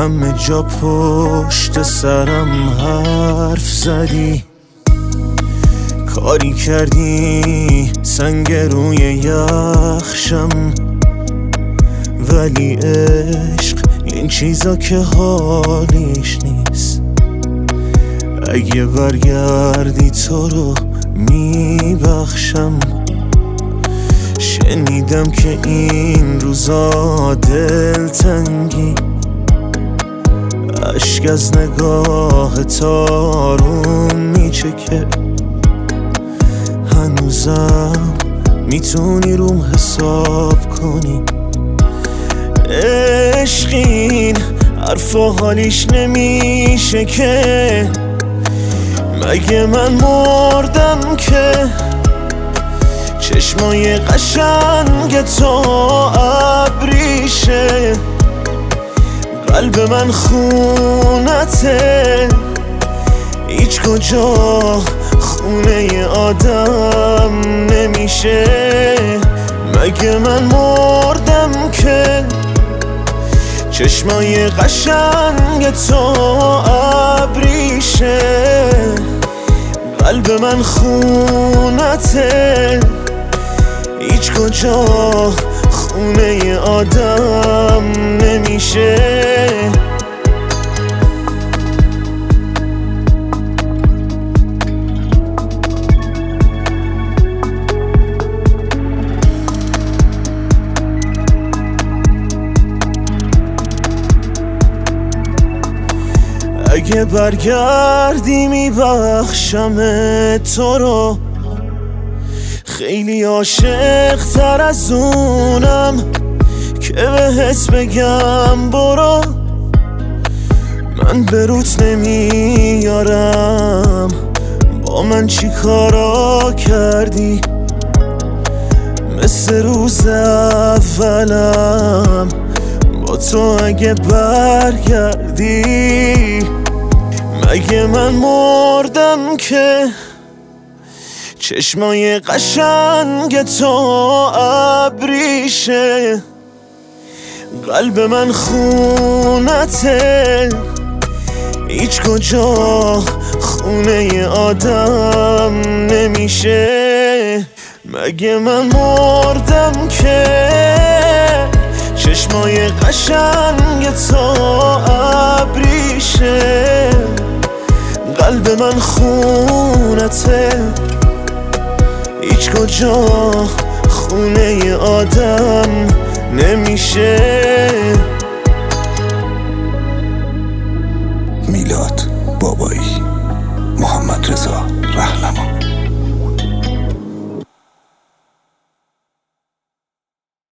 همه جا پشت سرم حرف زدی، کاری کردی سنگ روی یخشم، ولی عشق این چیزا که حالیش نیست. اگه برگردی تو رو میبخشم. شنیدم که این روزا دلتنگی، اشک از نگاه تارون میچکه. هنوزم میتونی روم حساب کنی. عشقین حرفا حالیش نمیشه که، مگه من مردم که چشمای قشنگ تو ابریشه. قلب من خونته، هیچ کجا خونه آدم نمیشه. مگه من مردم که چشمای قشنگ تو ابریشه. قلب من خونته، هیچ کجا خونه آدم نمیشه. اگه برگردی میبخشم تو رو، خیلی عاشق تر از اونم که بهت بگم برو. من به روت نمیارم، با من چی کارا کردی؟ مثل روز اولم با تو اگه برگردی. مگه من مردم که چشمای قشنگ تو ابریشه. قلب من خونته، هیچ کجا خونه آدم نمیشه. مگه من مردم که چشمای قشنگ تو ابریشه. قلب من خونته، هیچ کجا خونه آدم نمیشه.